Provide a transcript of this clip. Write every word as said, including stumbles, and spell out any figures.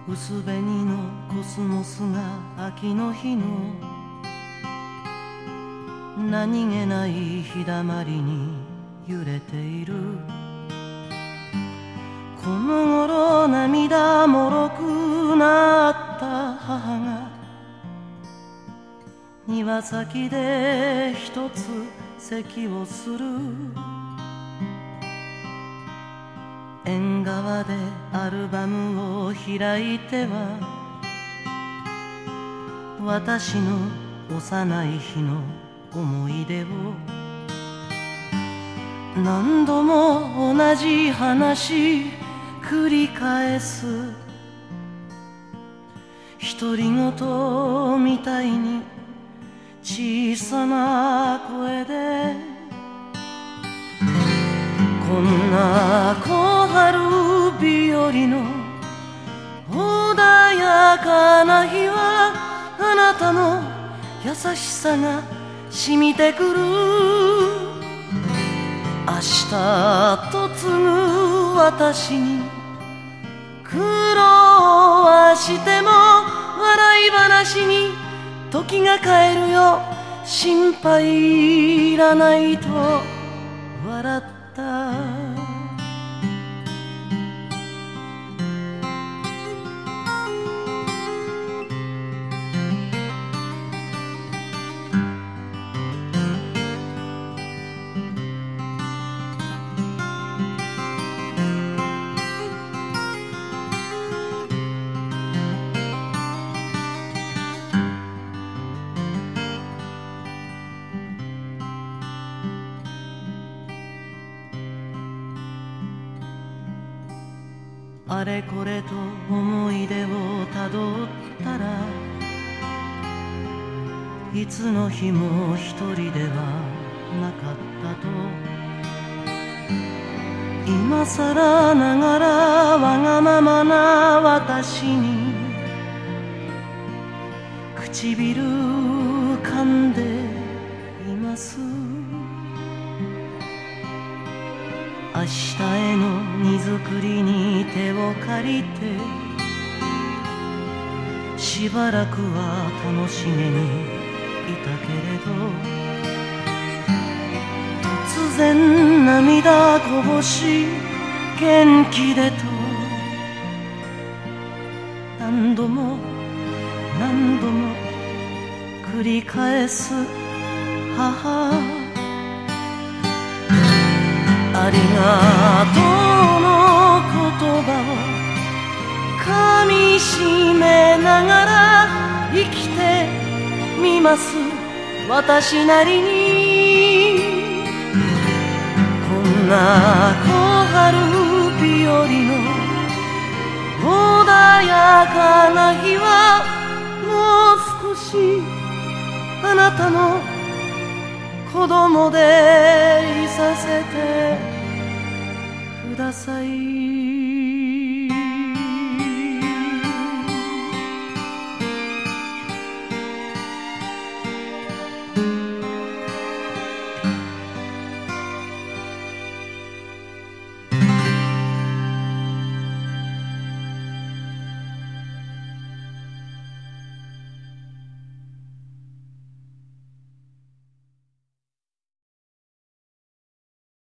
薄紅のコスモスが秋の日の何気ない日だまりに揺れている。この頃涙もろくなった母が庭先で一つ咳をする。縁側でアルバムを開いては私の幼い日の思い出を何度も同じ話繰り返す。独り言みたいに小さな声でこんな小春日和の穏やかな日はあなたの優しさが染みてくる。明日と継ぐ私に苦労はしても笑い話に時が変えるよ。心配いらないと笑った。あれこれと思い出をたどったらいつの日も一人ではなかったと。今さらながらわがままな私に唇噛んでいます。明日への荷造りに手を借りてしばらくは楽しげにいたけれど突然涙こぼし元気でと何度も何度も繰り返す母。ありがとうの言葉をかみしめながら生きてみます。私なりにこんな小春日和の穏やかな日はもう少しあなたの子供でいさせてください。